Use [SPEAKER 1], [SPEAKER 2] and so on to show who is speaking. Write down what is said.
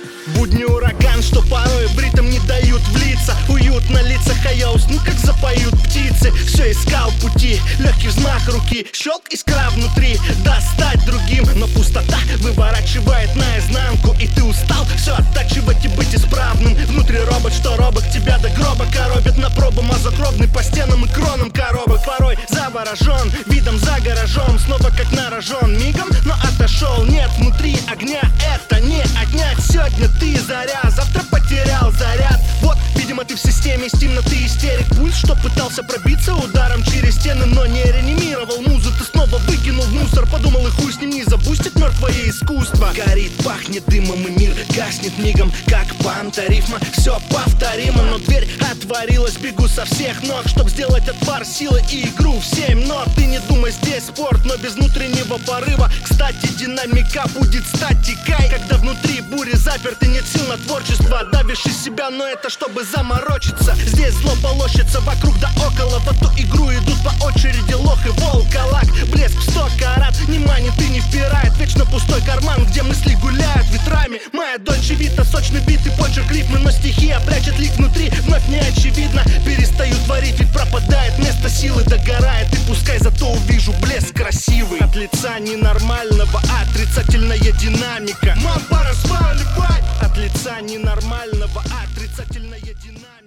[SPEAKER 1] Будни ураган, что порой в ритм не дают влиться. Уют на лицах, а я усну, как запоют птицы. Все искал пути, легкий взмах руки, щелк, искра внутри, достать другим. Но пустота выворачивает наизнанку, и ты устал все оттачивать и быть исправным. Внутри робот, что робот тебя до гроба коробит на пробу, мазокробный по стенам и кронам коробок. Порой заворожен видом за гаражом, снова как нарожен мигом, но отошел. Нет внутри огня, это не отнять. Сегодня ты заря, завтра потерял заряд. Вот, видимо, ты в системе из темноты истерик. Пульс, что пытался пробиться ударом через стены, но не реанимировал музу. Ты снова выкинул в мусор, подумал, и хуй с ним, не забустит мертвое искусство. Горит, пахнет дымом, и мир гаснет мигом, как панторифма. Все повторимо, но дверь отворилась. Бегу со всех ног, чтоб сделать отвар силы и игру в 7 нот. Ты не думай, здесь спорт, но без внутреннего порыва. Кстати, динамика будет статикой, когда внутри бури заперты, нет сил на творчество. Давишь из себя, но это чтобы заморочиться. Здесь зло полощется вокруг да около. В эту игру идут по очереди лох и волколак. Блеск в 100 карат, не манит и не впирает. Вечно пустой карман, где мысли гуляют ветрами. Моя дольче вита, сочный бит и почерк рифмы, но стихия прячет лик внутри, вновь не очевидно. Перестаю творить, ведь пропадает место силы, догорает. И пускай зато увижу блеск красивый. От лица ненормального отрицательная динамика. Мам, пора сваливать. От лица ненормального отрицательная динамика.